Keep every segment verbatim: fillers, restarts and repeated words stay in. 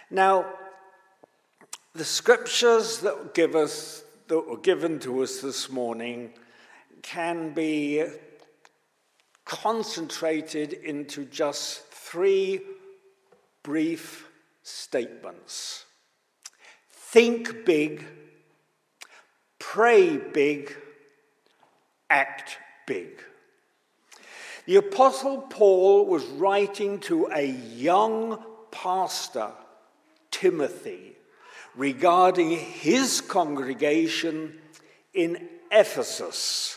Now, the scriptures that give us that were given to us this morning can be concentrated into just three brief statements. Think big, pray big, act big. The Apostle Paul was writing to a young pastor, Timothy, regarding his congregation in Ephesus.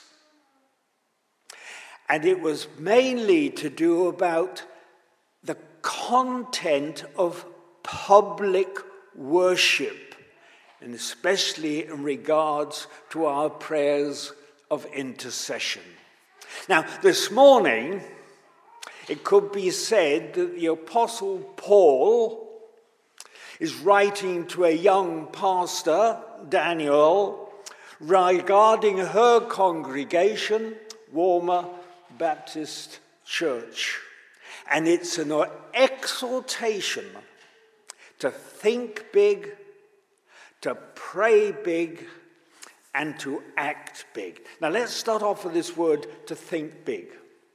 And it was mainly to do about the content of public worship, and especially in regards to our prayers of intercession. Now, this morning, it could be said that the Apostle Paul is writing to a young pastor, Daniel, regarding her congregation, Walmer Baptist Church. And it's an exhortation to think big, to pray big, and to act big. Now let's start off with this word, to think big.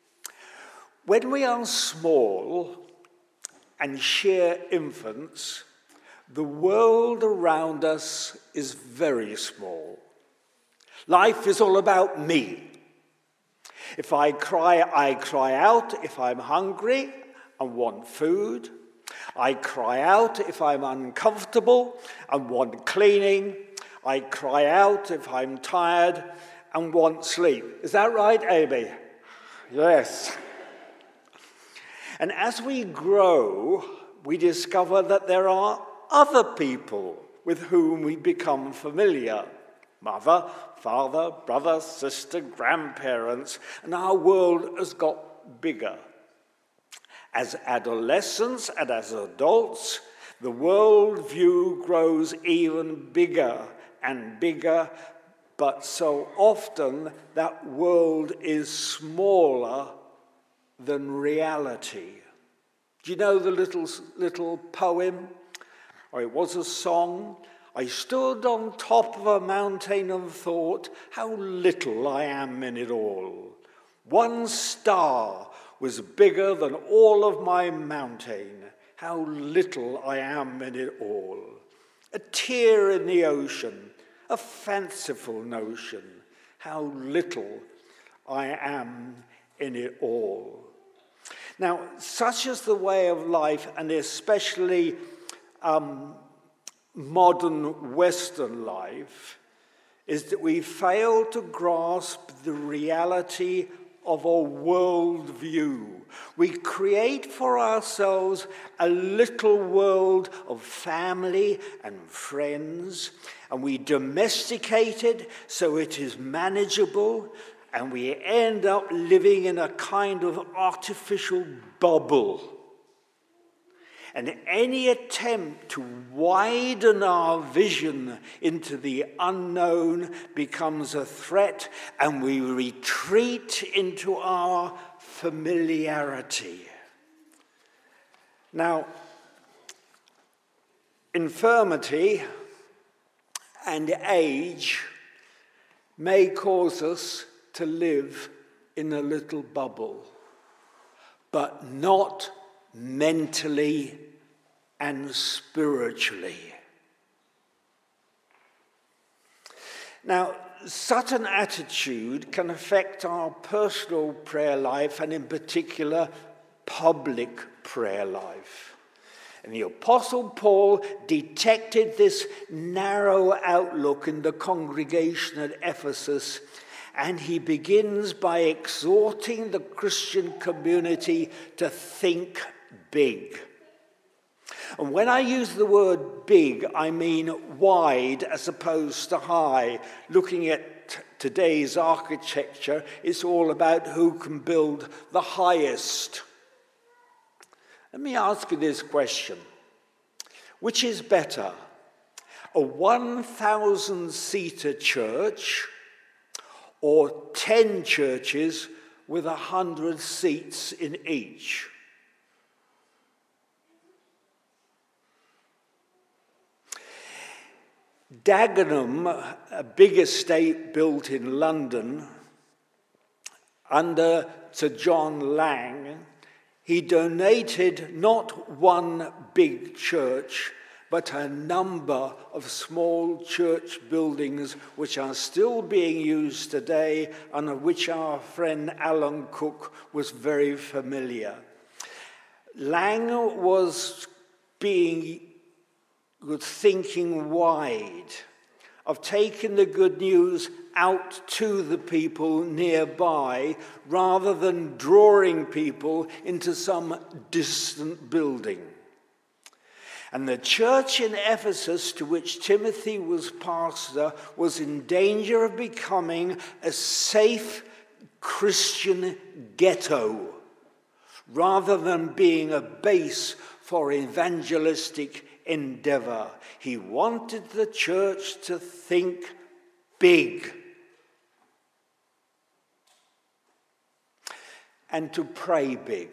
When we are small and sheer infants, the world around us is very small. Life is all about me. If I cry, I cry out if I'm hungry and want food. I cry out if I'm uncomfortable and want cleaning. I cry out if I'm tired and want sleep. Is that right, Amy? Yes. And as we grow, we discover that there are other people with whom we become familiar. Mother, father, brother, sister, grandparents, and our world has got bigger. As adolescents and as adults, the world view grows even bigger and bigger, but so often that world is smaller than reality. Do you know the little, little poem? Or it was a song. I stood on top of a mountain and thought, how little I am in it all. One star was bigger than all of my mountain. How little I am in it all. A tear in the ocean, a fanciful notion. How little I am in it all. Now, such is the way of life, and especially um, modern Western life, is that we fail to grasp the reality of a world view. We create for ourselves a little world of family and friends, and we domesticate it so it is manageable, and we end up living in a kind of artificial bubble. And any attempt to widen our vision into the unknown becomes a threat, and we retreat into our familiarity. Now, infirmity and age may cause us to live in a little bubble, but not mentally and spiritually. Now, such an attitude can affect our personal prayer life, and in particular, public prayer life. And the Apostle Paul detected this narrow outlook in the congregation at Ephesus, and he begins by exhorting the Christian community to think big. And when I use the word big, I mean wide as opposed to high. Looking at t- today's architecture, it's all about who can build the highest. Let me ask you this question. Which is better, a one thousand seater church or ten churches with one hundred seats in each? Dagenham, a big estate built in London, under Sir John Lang, he donated not one big church, but a number of small church buildings which are still being used today and of which our friend Alan Cook was very familiar. Lang was being good, thinking wide, of taking the good news out to the people nearby rather than drawing people into some distant building. And the church in Ephesus, to which Timothy was pastor, was in danger of becoming a safe Christian ghetto rather than being a base for evangelistic endeavor. He wanted the church to think big and to pray big.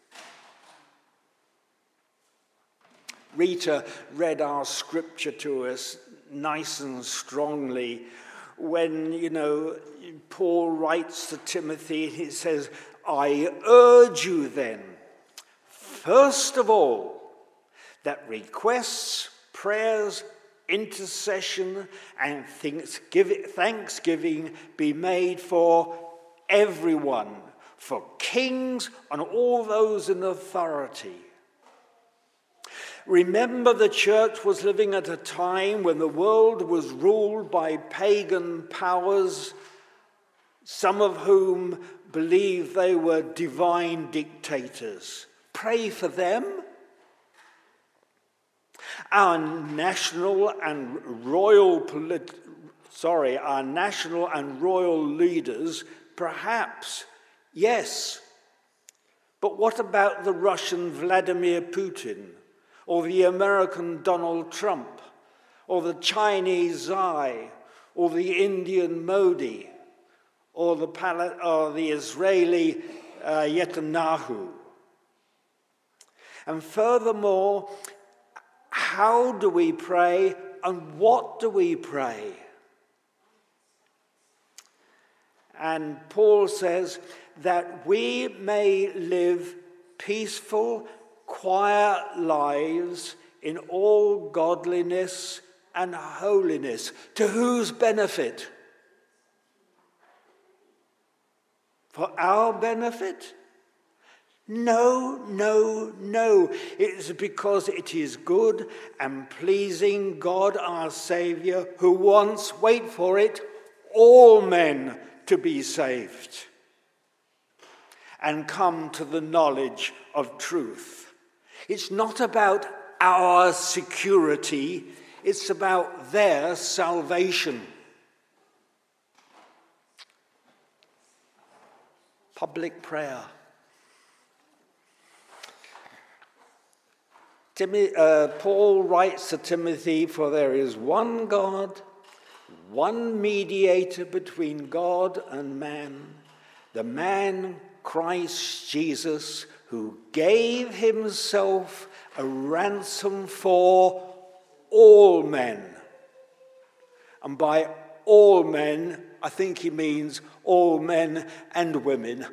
Rita read our scripture to us nice and strongly when, you know, Paul writes to Timothy, he says, I urge you then, first of all, that requests, prayers, intercession, and thanksgiving be made for everyone, for kings and all those in authority. Remember, the church was living at a time when the world was ruled by pagan powers, some of whom believed they were divine dictators. Pray for them. Our national and royal polit- sorry, our national and royal leaders, perhaps, yes. But what about the Russian Vladimir Putin? Or the American Donald Trump, or the Chinese Xi, or the Indian Modi, or the, Pal- or the Israeli uh, Netanyahu. And furthermore, how do we pray and what do we pray? And Paul says that we may live peaceful, quiet lives in all godliness and holiness. To whose benefit? For our benefit? No, no, no. It's because it is good and pleasing God our Saviour, who wants, wait for it, all men to be saved and come to the knowledge of truth. It's not about our security, it's about their salvation. Public prayer. Timothy, uh, Paul writes to Timothy, for there is one God, one mediator between God and man, the man Christ Jesus, who gave himself a ransom for all men. And by all men, I think he means all men and women.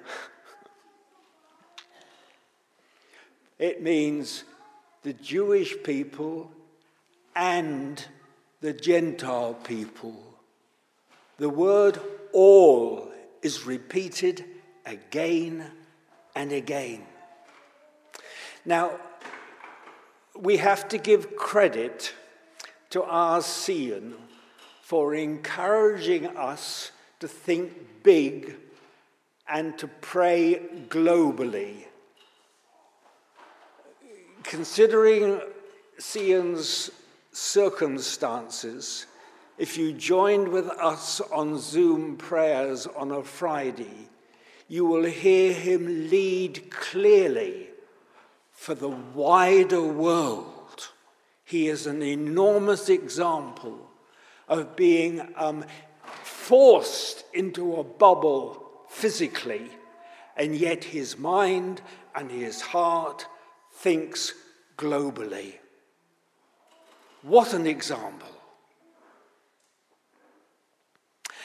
It means the Jewish people and the Gentile people. The word all is repeated again and again. Now, we have to give credit to our Sion for encouraging us to think big and to pray globally. Considering Sion's circumstances, if you joined with us on Zoom prayers on a Friday, you will hear him lead clearly for the wider world. He is an enormous example of being um, forced into a bubble physically, and yet his mind and his heart thinks globally. What an example.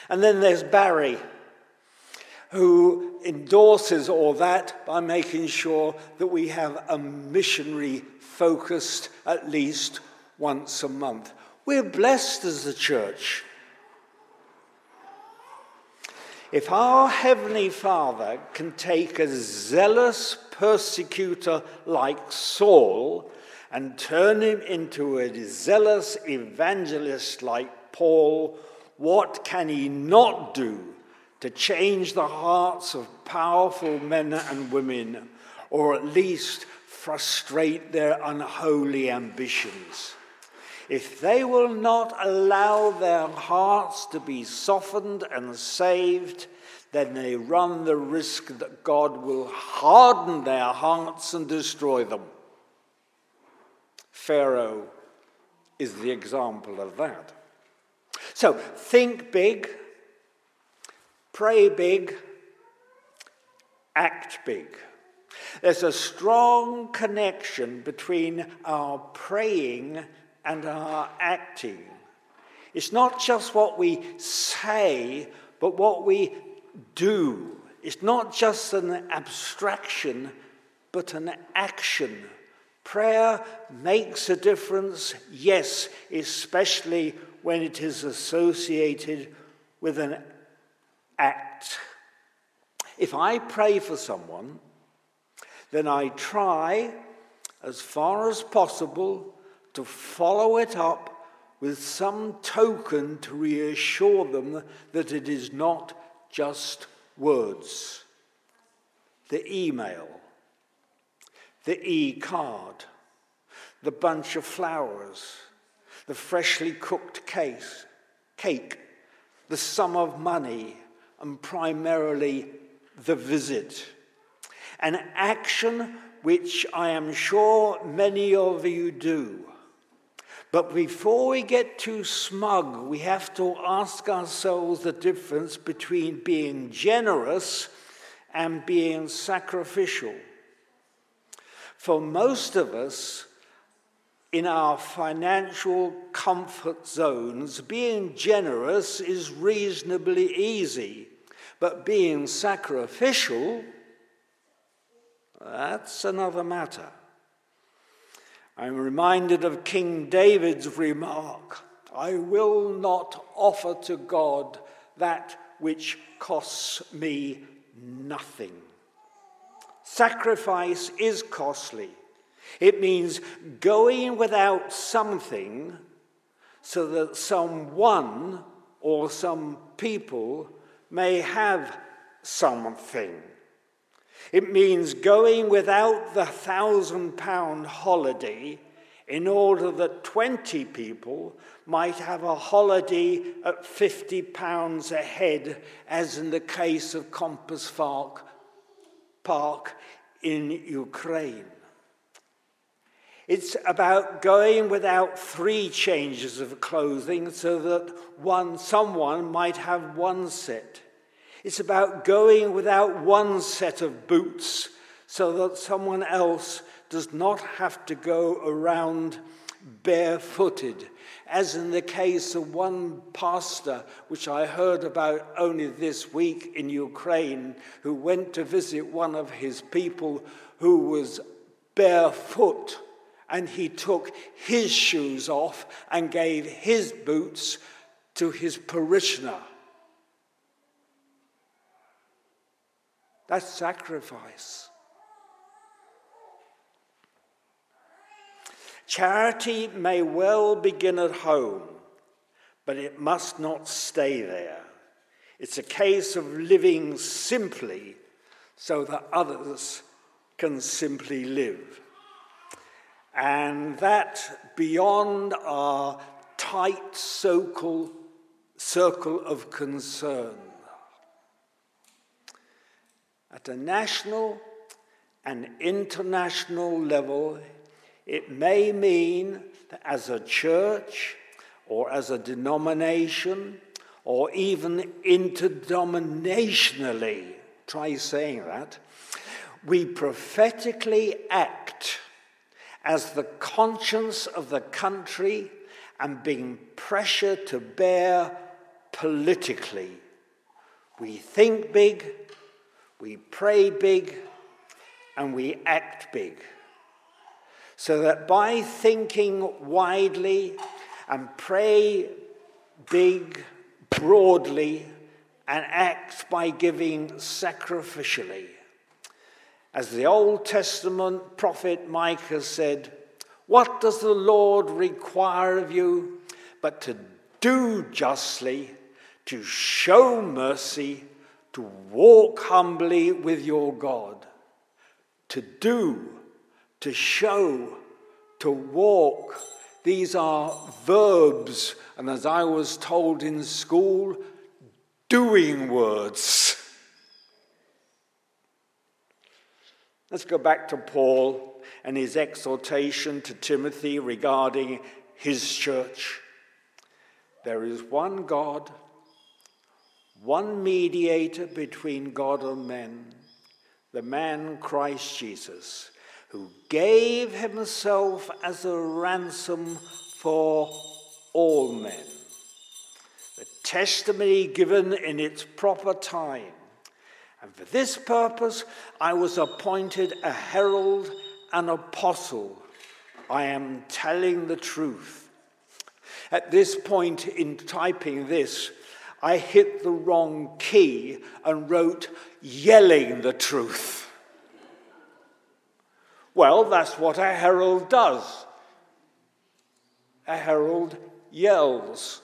And then there's Barry, who endorses all that by making sure that we have a missionary focused at least once a month. We're blessed as a church. If our Heavenly Father can take a zealous persecutor like Saul and turn him into a zealous evangelist like Paul, what can he not do to change the hearts of powerful men and women, or at least frustrate their unholy ambitions? If they will not allow their hearts to be softened and saved, then they run the risk that God will harden their hearts and destroy them. Pharaoh is the example of that. So think big, pray big, act big. There's a strong connection between our praying and our acting. It's not just what we say, but what we do. It's not just an abstraction, but an action. Prayer makes a difference, yes, especially when it is associated with an act. If I pray for someone, then I try, as far as possible, to follow it up with some token to reassure them that it is not just words. The email, the e-card, the bunch of flowers, the freshly cooked case, cake, the sum of money, and primarily the visit. An action which I am sure many of you do. But before we get too smug, we have to ask ourselves the difference between being generous and being sacrificial. For most of us, in our financial comfort zones, being generous is reasonably easy. But being sacrificial, that's another matter. I'm reminded of King David's remark, "I will not offer to God that which costs me nothing." Sacrifice is costly. It means going without something so that someone or some people may have something. It means going without the thousand-pound holiday in order that twenty people might have a holiday at fifty pounds a head, as in the case of Compass Park, Park in Ukraine. It's about going without three changes of clothing so that one, someone might have one set. It's about going without one set of boots so that someone else does not have to go around barefooted, as in the case of one pastor, which I heard about only this week in Ukraine, who went to visit one of his people who was barefoot, and he took his shoes off and gave his boots to his parishioner. That's sacrifice. Charity may well begin at home, but it must not stay there. It's a case of living simply so that others can simply live. And that beyond our tight circle, circle of concern. At a national and international level, it may mean that as a church or as a denomination or even interdenominationally, try saying that, we prophetically act as the conscience of the country and being pressured to bear politically. We think big, we pray big, and we act big. So that by thinking widely and pray big, broadly, and act by giving sacrificially, as the Old Testament prophet Micah said, "What does the Lord require of you but to do justly, to show mercy, to walk humbly with your God?" To do, to show, to walk. These are verbs, and as I was told in school, doing words. Let's go back to Paul and his exhortation to Timothy regarding his church. There is one God, one mediator between God and men, the man Christ Jesus, who gave himself as a ransom for all men. The testimony given in its proper time. And for this purpose, I was appointed a herald and apostle. I am telling the truth. At this point in typing this, I hit the wrong key and wrote yelling the truth. Well, that's what a herald does. A herald yells.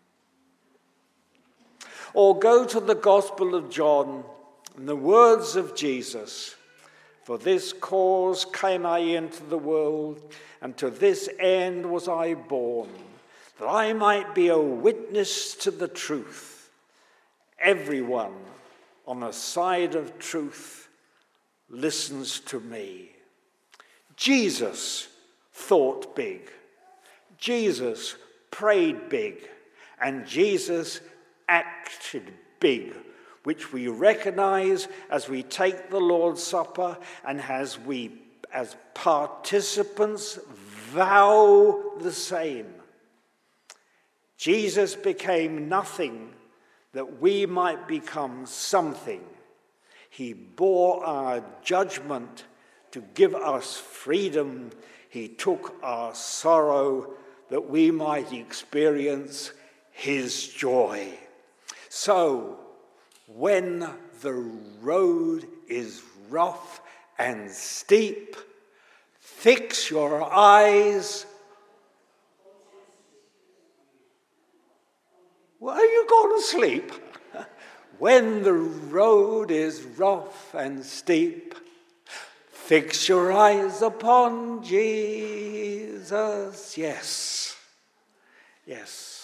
Or go to the Gospel of John and the words of Jesus. "For this cause came I into the world, and to this end was I born, that I might be a witness to the truth. Everyone on the side of truth listens to me." Jesus thought big. Jesus prayed big. And Jesus acted big, which we recognize as we take the Lord's Supper and as we, as participants, vow the same. Jesus became nothing that we might become something. He bore our judgment to give us freedom. He took our sorrow that we might experience his joy. So, when the road is rough and steep, fix your eyes. Well, are you going to sleep? When the road is rough and steep, fix your eyes upon Jesus. Yes. Yes.